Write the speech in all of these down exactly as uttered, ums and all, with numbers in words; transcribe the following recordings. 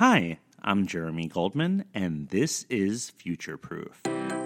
Hi, I'm Jeremy Goldman, and this is Future Proof.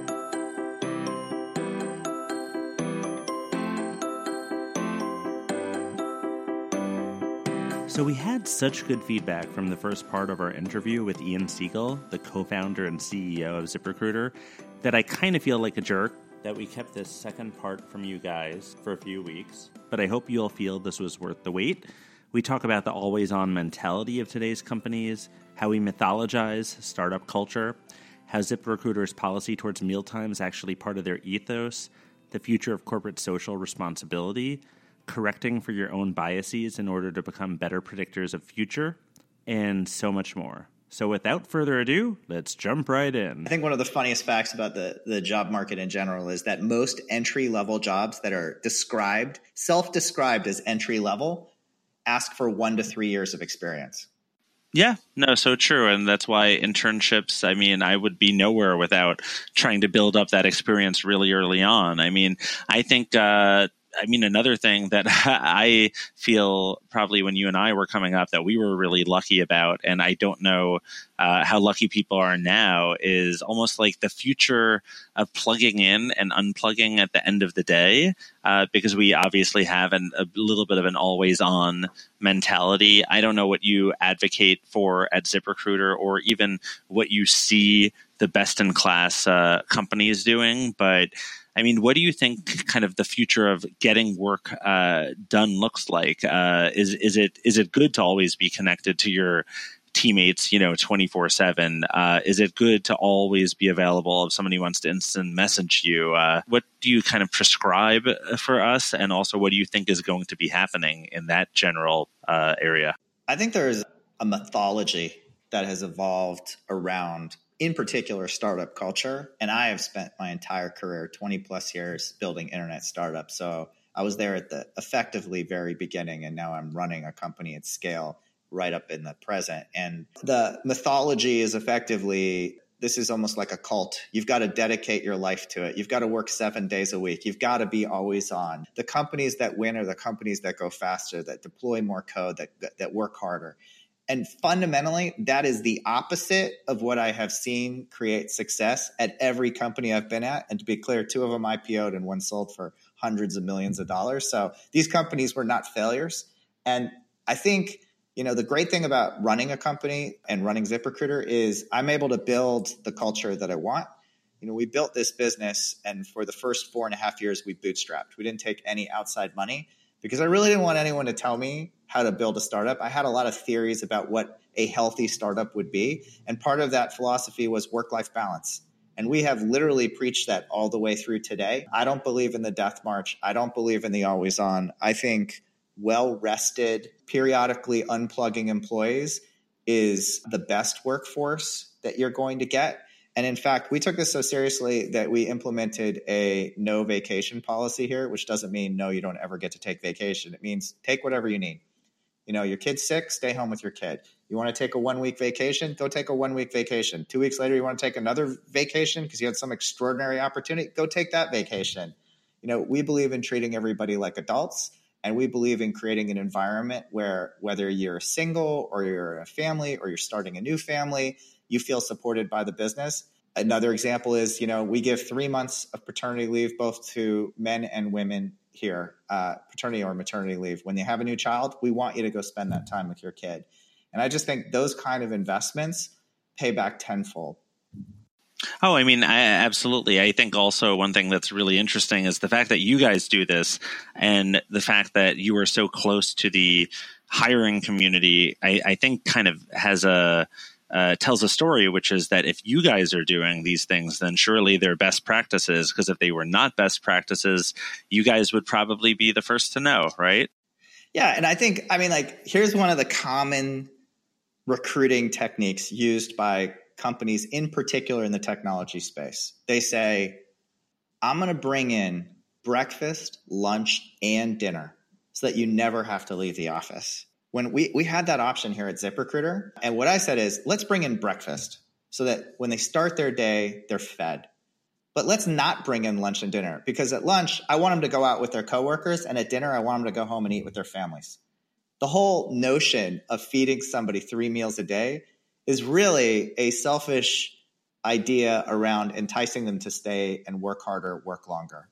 So we had such good feedback from the first part of our interview with Ian Siegel, the co-founder and C E O of ZipRecruiter, that I kind of feel like a jerk that we kept this second part from you guys for a few weeks. But I hope you'll feel this was worth the wait. We talk about the always-on mentality of today's companies, how we mythologize startup culture, how ZipRecruiter's policy towards mealtime is actually part of their ethos, the future of corporate social responsibility, correcting for your own biases in order to become better predictors of future, and so much more. So without further ado, let's jump right in. I think one of the funniest facts about the, the job market in general is that most entry-level jobs that are described, self-described as entry-level, ask for one to three years of experience. Yeah, no, so true. And that's why internships, I mean, I would be nowhere without trying to build up that experience really early on. I mean, I think, uh, I mean, another thing that I feel probably when you and I were coming up that we were really lucky about, and I don't know uh, how lucky people are now, is almost like the future of plugging in and unplugging at the end of the day, uh, because we obviously have an, a little bit of an always-on mentality. I don't know what you advocate for at ZipRecruiter or even what you see the best-in-class uh, companies doing, but I mean, what do you think kind of the future of getting work uh, done looks like? Uh, is is it is it good to always be connected to your teammates, you know, twenty-four seven? Uh, is it good to always be available if somebody wants to instant message you? Uh, what do you kind of prescribe for us? And also, what do you think is going to be happening in that general uh, area? I think there's a mythology that has evolved around, in particular, startup culture. And I have spent my entire career, twenty plus years, building internet startups. So I was there at the effectively very beginning, and now I'm running a company at scale right up in the present. And the mythology is effectively, this is almost like a cult. You've got to dedicate your life to it. You've got to work seven days a week. You've got to be always on. The companies that win are the companies that go faster, that deploy more code, that that work harder. And fundamentally, that is the opposite of what I have seen create success at every company I've been at. And to be clear, two of them I P O'd and one sold for hundreds of millions of dollars. So these companies were not failures. And I think, you know, the great thing about running a company and running ZipRecruiter is I'm able to build the culture that I want. You know, we built this business, and for the first four and a half years, we bootstrapped. We didn't take any outside money, because I really didn't want anyone to tell me how to build a startup. I had a lot of theories about what a healthy startup would be. And part of that philosophy was work-life balance. And we have literally preached that all the way through today. I don't believe in the death march. I don't believe in the always on. I think well-rested, periodically unplugging employees is the best workforce that you're going to get. And in fact, we took this so seriously that we implemented a no vacation policy here, which doesn't mean no, you don't ever get to take vacation. It means take whatever you need. You know, your kid's sick, stay home with your kid. You want to take a one-week vacation, go take a one-week vacation. Two weeks later, you want to take another vacation because you had some extraordinary opportunity, go take that vacation. You know, we believe in treating everybody like adults, and we believe in creating an environment where whether you're single or you're a family or you're starting a new family, you feel supported by the business. Another example is, you know, we give three months of paternity leave both to men and women here, uh, paternity or maternity leave. When you have a new child, we want you to go spend that time with your kid. And I just think those kind of investments pay back tenfold. Oh, I mean, I, absolutely. I think also one thing that's really interesting is the fact that you guys do this, and the fact that you are so close to the hiring community, I, I think kind of has a uh, tells a story, which is that if you guys are doing these things, then surely they're best practices, because if they were not best practices, you guys would probably be the first to know, right? Yeah. And I think, I mean, like, here's one of the common recruiting techniques used by companies, in particular in the technology space. They say, I'm going to bring in breakfast, lunch, and dinner so that you never have to leave the office. When we, we had that option here at ZipRecruiter, and what I said is, let's bring in breakfast so that when they start their day, they're fed. But let's not bring in lunch and dinner, because at lunch, I want them to go out with their coworkers, and at dinner, I want them to go home and eat with their families. The whole notion of feeding somebody three meals a day is really a selfish idea around enticing them to stay and work harder, work longer.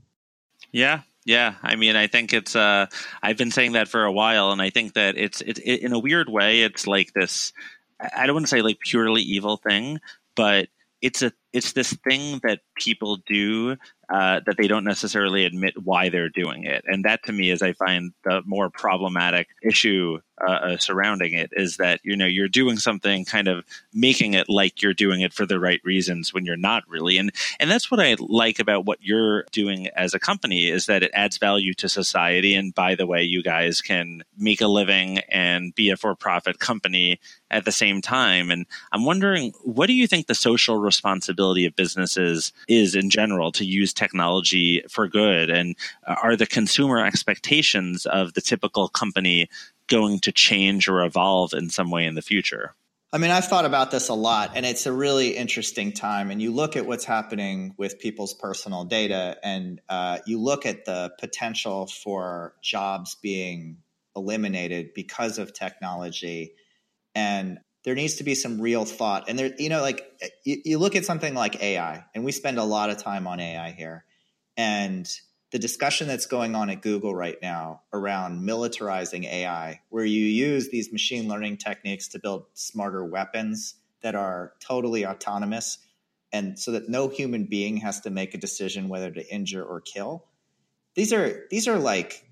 Yeah. Yeah. I mean, I think it's, uh, I've been saying that for a while, and I think that it's, it's it, in a weird way, it's like this, I don't want to say like purely evil thing, but it's a, it's this thing that people do uh, that they don't necessarily admit why they're doing it. And that to me is, I find, the more problematic issue uh, uh, surrounding it is that, you know, you're doing something kind of making it like you're doing it for the right reasons when you're not really. And, and that's what I like about what you're doing as a company, is that it adds value to society. And by the way, you guys can make a living and be a for-profit company at the same time. And I'm wondering, what do you think the social responsibility of businesses is in general to use technology for good? And are the consumer expectations of the typical company going to change or evolve in some way in the future? I mean, I've thought about this a lot, and it's a really interesting time. And you look at what's happening with people's personal data, and uh, you look at the potential for jobs being eliminated because of technology. And there needs to be some real thought. And there, you know, like you, you look at something like A I, and we spend a lot of time on A I here. And the discussion that's going on at Google right now around militarizing A I, where you use these machine learning techniques to build smarter weapons that are totally autonomous, and so that no human being has to make a decision whether to injure or kill. These are these are like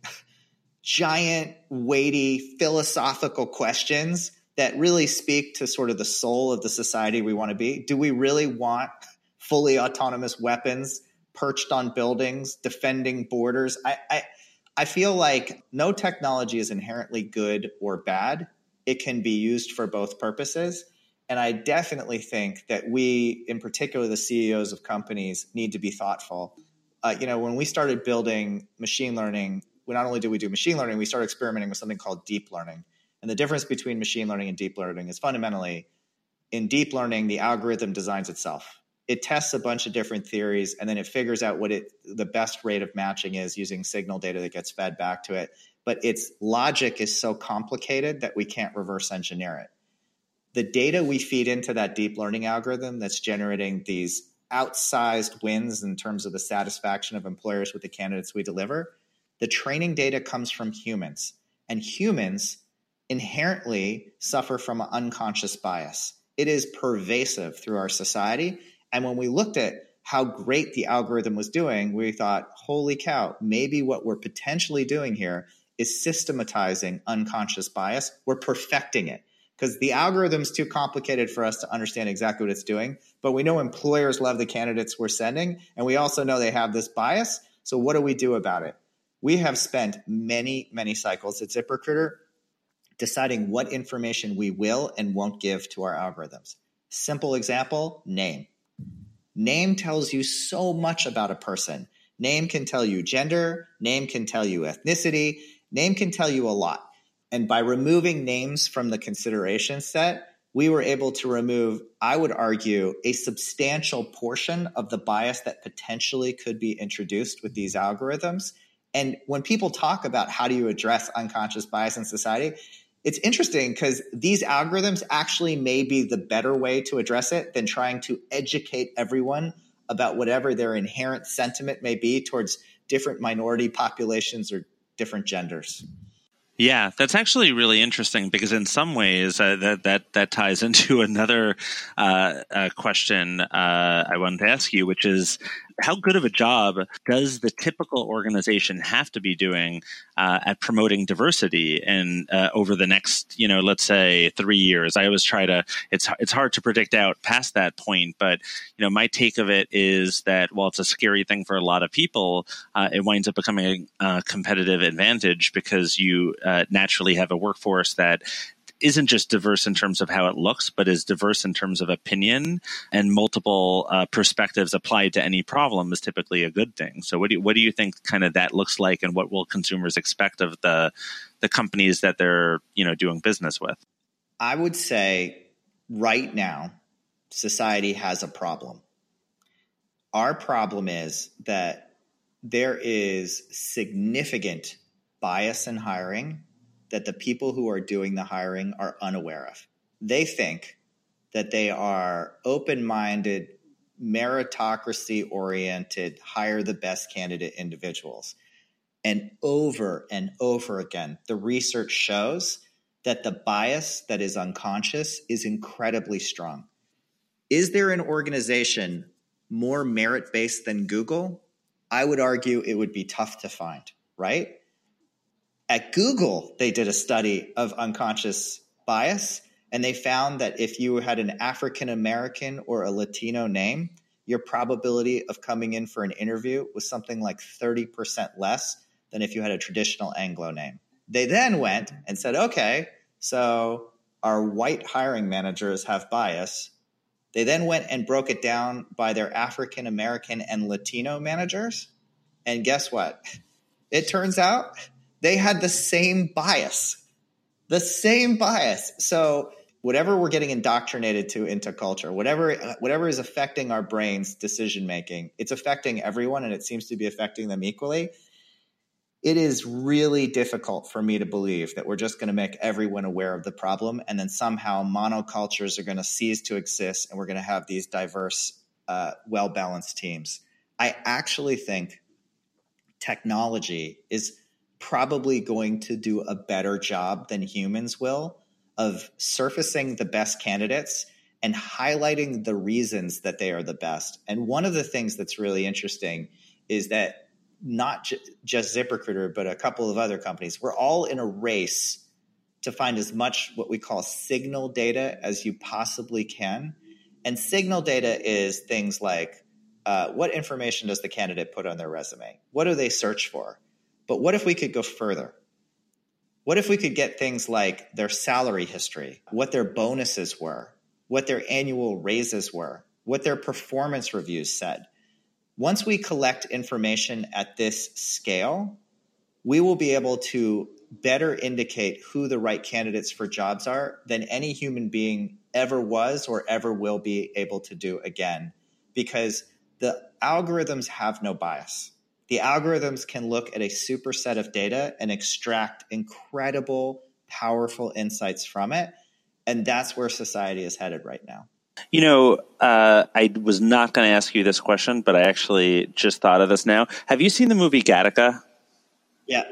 giant, weighty, philosophical questions that really speak to sort of the soul of the society we want to be. Do we really want fully autonomous weapons perched on buildings, defending borders? I, I, I feel like no technology is inherently good or bad. It can be used for both purposes. And I definitely think that we, in particular, the C E Os of companies, need to be thoughtful. Uh, you know, when we started building machine learning, we not only did we do machine learning, we started experimenting with something called deep learning. And the difference between machine learning and deep learning is fundamentally, in deep learning, the algorithm designs itself. It tests a bunch of different theories, and then it figures out what it the best rate of matching is using signal data that gets fed back to it. But its logic is so complicated that we can't reverse engineer it. The data we feed into that deep learning algorithm that's generating these outsized wins in terms of the satisfaction of employers with the candidates we deliver, the training data comes from humans. And humans inherently suffer from an unconscious bias. It is pervasive through our society. And when we looked at how great the algorithm was doing, we thought, holy cow, maybe what we're potentially doing here is systematizing unconscious bias. We're perfecting it because the algorithm's too complicated for us to understand exactly what it's doing. But we know employers love the candidates we're sending, and we also know they have this bias. So what do we do about it? We have spent many, many cycles at ZipRecruiter deciding what information we will and won't give to our algorithms. Simple example, name. Name tells you so much about a person. Name can tell you gender. Name can tell you ethnicity. Name can tell you a lot. And by removing names from the consideration set, we were able to remove, I would argue, a substantial portion of the bias that potentially could be introduced with these algorithms. And when people talk about how do you address unconscious bias in society, it's interesting because these algorithms actually may be the better way to address it than trying to educate everyone about whatever their inherent sentiment may be towards different minority populations or different genders. Yeah, that's actually really interesting because in some ways uh, that that that ties into another uh, uh, question uh, I wanted to ask you, which is how good of a job does the typical organization have to be doing uh, at promoting diversity and uh, over the next, you know, let's say three years? I always try to, it's it's hard to predict out past that point, but, you know, my take of it is that while it's a scary thing for a lot of people, uh, it winds up becoming a, a competitive advantage because you uh, naturally have a workforce that isn't just diverse in terms of how it looks, but is diverse in terms of opinion, and multiple uh, perspectives applied to any problem is typically a good thing. So what do you, what do you think kind of that looks like, and what will consumers expect of the the companies that they're, you know, doing business with? I would say right now, society has a problem. Our problem is that there is significant bias in hiring that the people who are doing the hiring are unaware of. They think that they are open-minded, meritocracy-oriented, hire the best candidate individuals. And over and over again, the research shows that the bias that is unconscious is incredibly strong. Is there an organization more merit-based than Google? I would argue it would be tough to find, right? At Google, they did a study of unconscious bias, and they found that if you had an African-American or a Latino name, your probability of coming in for an interview was something like thirty percent less than if you had a traditional Anglo name. They then went and said, okay, so our white hiring managers have bias. They then went and broke it down by their African-American and Latino managers. And guess what? It turns out they had the same bias, the same bias. So whatever we're getting indoctrinated to into culture, whatever, whatever is affecting our brains' decision-making, it's affecting everyone, and it seems to be affecting them equally. It is really difficult for me to believe that we're just going to make everyone aware of the problem, and then somehow monocultures are going to cease to exist, and we're going to have these diverse, uh, well-balanced teams. I actually think technology is probably going to do a better job than humans will of surfacing the best candidates and highlighting the reasons that they are the best. And one of the things that's really interesting is that not j- just ZipRecruiter, but a couple of other companies, we're all in a race to find as much what we call signal data as you possibly can. And signal data is things like, uh, what information does the candidate put on their resume? What do they search for? But what if we could go further? What if we could get things like their salary history, what their bonuses were, what their annual raises were, what their performance reviews said? Once we collect information at this scale, we will be able to better indicate who the right candidates for jobs are than any human being ever was or ever will be able to do again, because the algorithms have no bias. The algorithms can look at a superset of data and extract incredible, powerful insights from it. And that's where society is headed right now. You know, uh, I was not going to ask you this question, but I actually just thought of this now. Have you seen the movie Gattaca? Yeah.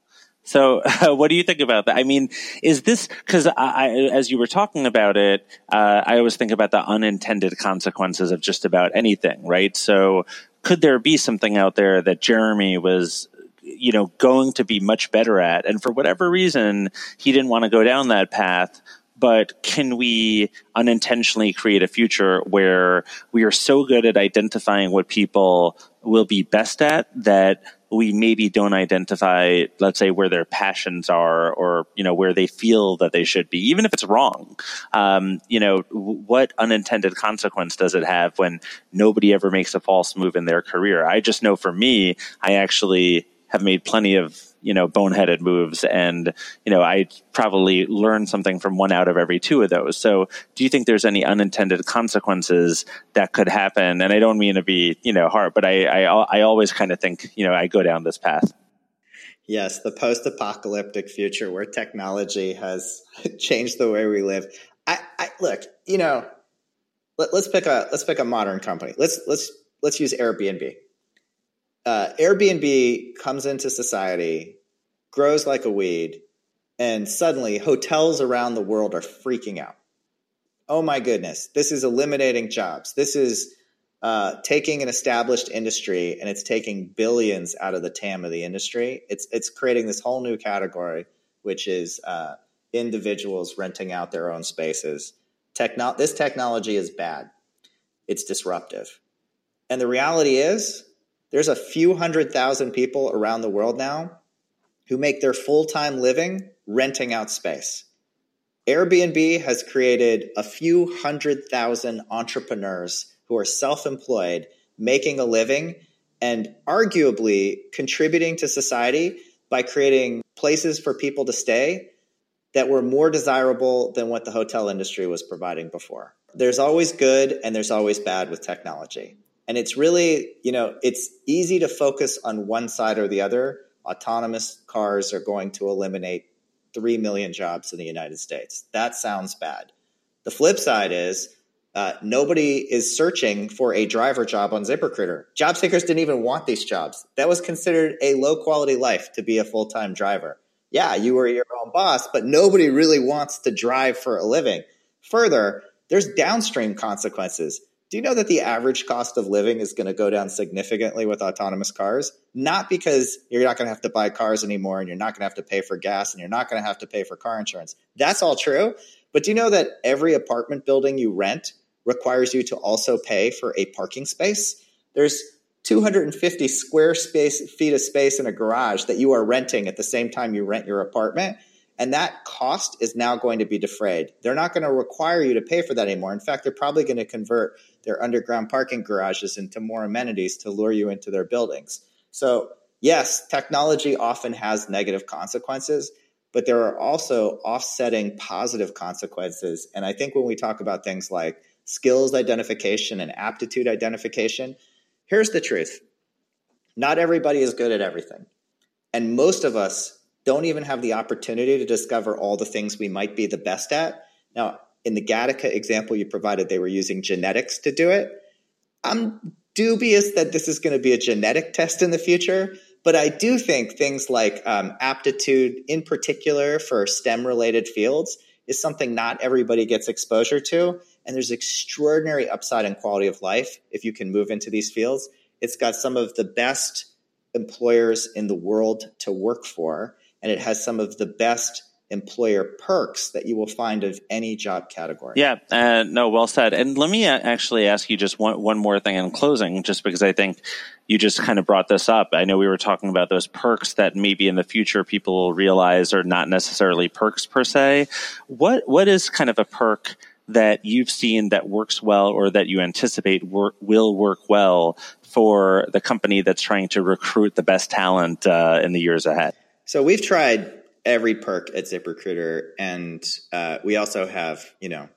So uh, what do you think about that? I mean, is this because I, I, as you were talking about it, uh, I always think about the unintended consequences of just about anything, right? So could there be something out there that Jeremy was, you know, going to be much better at? And for whatever reason, he didn't want to go down that path. But can we unintentionally create a future where we are so good at identifying what people will be best at that we maybe don't identify, let's say, where their passions are, or, you know, where they feel that they should be, even if it's wrong? Um, you know, what unintended consequence does it have when nobody ever makes a false move in their career? I just know for me, I actually have made plenty of, you know, boneheaded moves, and, you know, I probably learned something from one out of every two of those. So do you think there's any unintended consequences that could happen? And I don't mean to be, you know, hard, but I, I, I always kind of think, you know, I go down this path. Yes, the post-apocalyptic future where technology has changed the way we live. I, I look, you know, let, let's pick a let's pick a modern company. Let's let's let's use Airbnb. Uh, Airbnb comes into society, grows like a weed, and suddenly hotels around the world are freaking out. Oh my goodness, this is eliminating jobs. This is uh, taking an established industry and it's taking billions out of the T A M of the industry. It's it's creating this whole new category, which is uh, individuals renting out their own spaces. Techno- this technology is bad. It's disruptive. And the reality is, there's a few hundred thousand people around the world now who make their full-time living renting out space. Airbnb has created a few hundred thousand entrepreneurs who are self-employed, making a living, and arguably contributing to society by creating places for people to stay that were more desirable than what the hotel industry was providing before. There's always good and there's always bad with technology. And it's really, you know, it's easy to focus on one side or the other. Autonomous cars are going to eliminate three million jobs in the United States. That sounds bad. The flip side is uh, nobody is searching for a driver job on ZipRecruiter. Job seekers didn't even want these jobs. That was considered a low quality life to be a full-time driver. Yeah, you were your own boss, but nobody really wants to drive for a living. Further, there's downstream consequences. Do you know that the average cost of living is going to go down significantly with autonomous cars? Not because you're not going to have to buy cars anymore and you're not going to have to pay for gas and you're not going to have to pay for car insurance. That's all true. But do you know that every apartment building you rent requires you to also pay for a parking space? There's two hundred fifty square space, feet of space in a garage that you are renting at the same time you rent your apartment. And that cost is now going to be defrayed. They're not going to require you to pay for that anymore. In fact, they're probably going to convert their underground parking garages into more amenities to lure you into their buildings. So yes, technology often has negative consequences, but there are also offsetting positive consequences. And I think when we talk about things like skills identification and aptitude identification, here's the truth. Not everybody is good at everything. And most of us don't even have the opportunity to discover all the things we might be the best at. Now, in the Gattaca example you provided, they were using genetics to do it. I'm dubious that this is going to be a genetic test in the future, but I do think things like um, aptitude, in particular for STEM-related fields, is something not everybody gets exposure to. And there's extraordinary upside in quality of life if you can move into these fields. It's got some of the best employers in the world to work for, and it has some of the best employer perks that you will find of any job category. Yeah, uh, no, well said. And let me actually ask you just one, one more thing in closing, just because I think you just kind of brought this up. I know we were talking about those perks that maybe in the future people will realize are not necessarily perks per se. What What is kind of a perk that you've seen that works well or that you anticipate work, will work well for the company that's trying to recruit the best talent uh, in the years ahead? So we've tried every perk at ZipRecruiter, and uh, we also have, you know,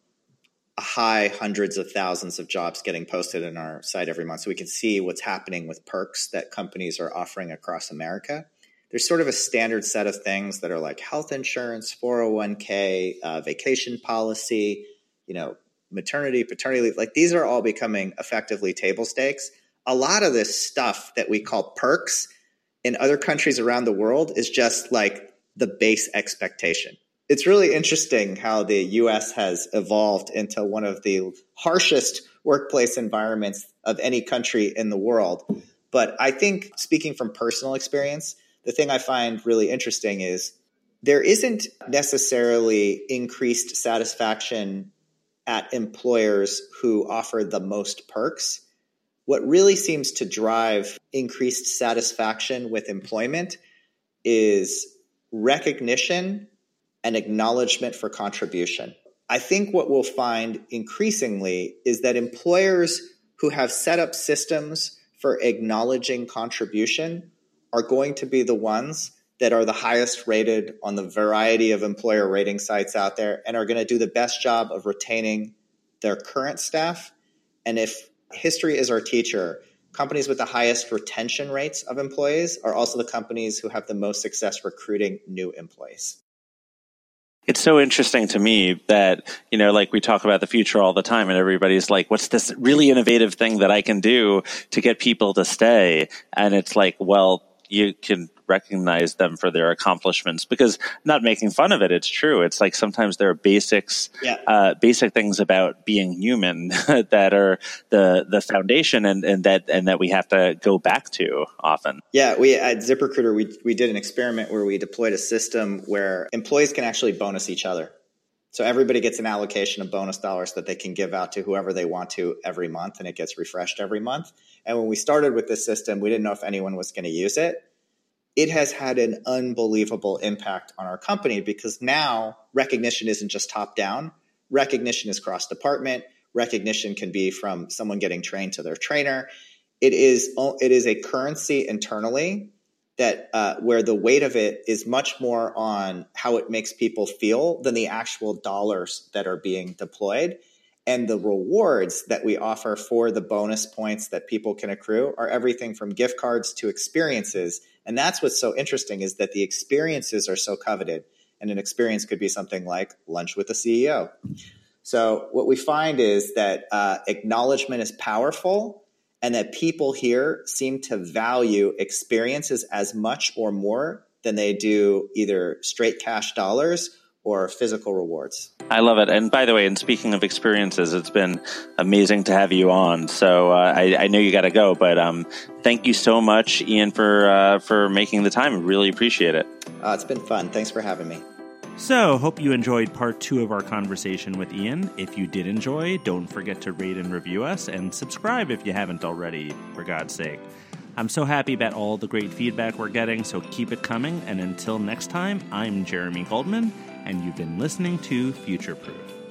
a high hundreds of thousands of jobs getting posted on our site every month. So we can see what's happening with perks that companies are offering across America. There's sort of a standard set of things that are like health insurance, four oh one k, uh, vacation policy, you know, maternity, paternity leave. Like these are all becoming effectively table stakes. A lot of this stuff that we call perks in other countries around the world is just like the base expectation. It's really interesting how the U S has evolved into one of the harshest workplace environments of any country in the world. But I think, speaking from personal experience, the thing I find really interesting is there isn't necessarily increased satisfaction at employers who offer the most perks. What really seems to drive increased satisfaction with employment is recognition and acknowledgement for contribution. I think what we'll find increasingly is that employers who have set up systems for acknowledging contribution are going to be the ones that are the highest rated on the variety of employer rating sites out there and are going to do the best job of retaining their current staff. And if history is our teacher, companies with the highest retention rates of employees are also the companies who have the most success recruiting new employees. It's so interesting to me that, you know, like we talk about the future all the time and everybody's like, what's this really innovative thing that I can do to get people to stay? And it's like, well, you can recognize them for their accomplishments, because not making fun of it, it's true. It's like sometimes there are basics, yeah. uh, basic things about being human that are the the foundation, and, and that and that we have to go back to often. Yeah, we at ZipRecruiter we we did an experiment where we deployed a system where employees can actually bonus each other. So everybody gets an allocation of bonus dollars that they can give out to whoever they want to every month, and it gets refreshed every month. And when we started with this system, we didn't know if anyone was going to use it. It has had an unbelievable impact on our company, because now recognition isn't just top down. Recognition is cross department. Recognition can be from someone getting trained to their trainer. It is it is a currency internally that uh, where the weight of it is much more on how it makes people feel than the actual dollars that are being deployed. And the rewards that we offer for the bonus points that people can accrue are everything from gift cards to experiences. And that's what's so interesting, is that the experiences are so coveted. And an experience could be something like lunch with the C E O. So what we find is that uh, acknowledgement is powerful, and that people here seem to value experiences as much or more than they do either straight cash dollars or physical rewards. I love it. And by the way, and speaking of experiences, it's been amazing to have you on. So uh, I, I know you got to go, but um, thank you so much, Ian, for uh, for making the time. I really appreciate it. Uh, it's been fun. Thanks for having me. So, hope you enjoyed part two of our conversation with Ian. If you did enjoy, don't forget to rate and review us, and subscribe if you haven't already, for God's sake. I'm so happy about all the great feedback we're getting, so keep it coming. And until next time, I'm Jeremy Goldman, and you've been listening to Future Proof.